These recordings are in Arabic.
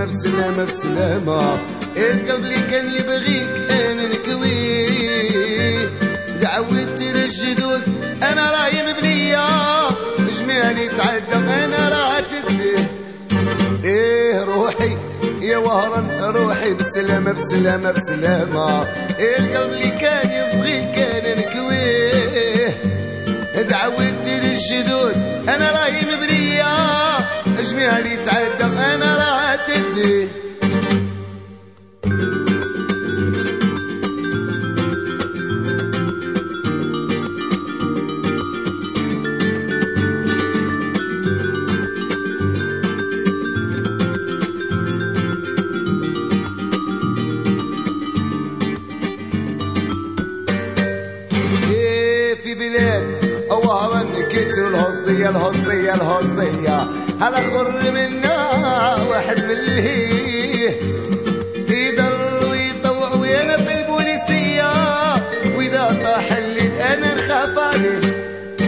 بسلامة بسلامة. القلب اللي كان يبغيك انا نكويه، دعوت للجدود انا راهي مبنية، جمالي تعدى انا راه تديه. ايه روحي يا وهران روحي بسلامة بسلامة بسلامة. القلب اللي كان يبغيك انا نكويه، دعوت للجدود انا راهي مبنية، جمالي تعدى انا راه تديه. في بلاد وهران كتر الهصية الهصية الهصية، على خر منا واحد من الهيه، يضل ويطوع ويانا في البوليسية، وإذا طاح الليل أنا نخاف عليه.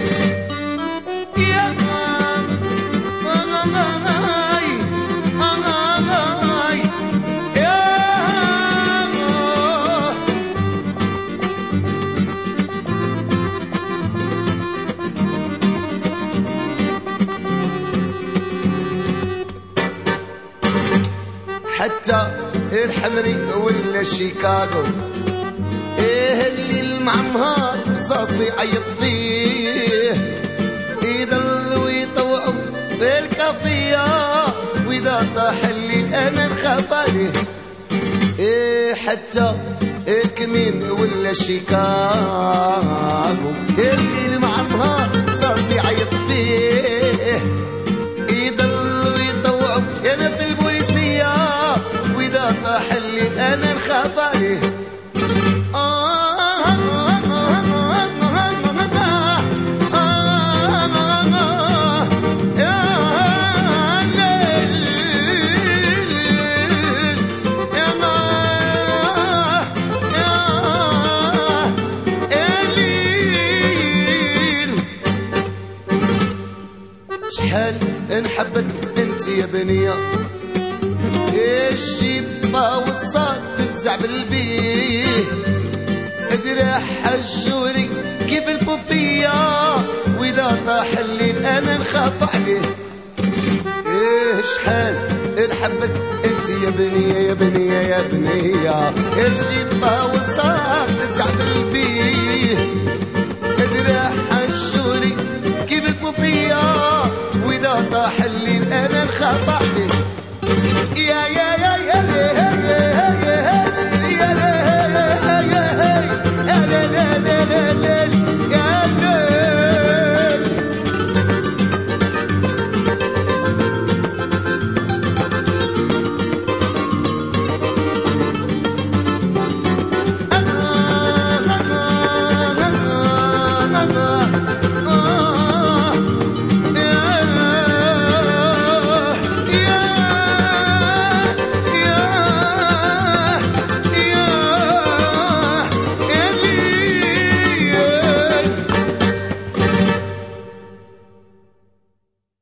حتى الحمري ولا شيكاغو، ايه اللي المعمهار بصاصي يعيط فيه، يضل ويطوعوا بالكافية، واذا طاح الليل انا نخاف عليه. ايه حتى الكمين ولا شيكاغو، اللي المعمهار بصاصي يعيط فيه، يضل ويطوعوا انا في البوليسية، وإذا طاح الليل أنا نخاف عليه. شحال نحبك انت يا بنية، الشيبة والصاد تتزعبل بيه، ادري حجوري كيف البوبية، واذا طاح الليل انا نخاف عليه. ايه شحال نحبك انت يا بنية يا بنية يا بنية، الشيبة والصاد تتزعبل بيه، ادري حجوري كيف البوبية، واذا طاح الليل انا نخاف عليه. يا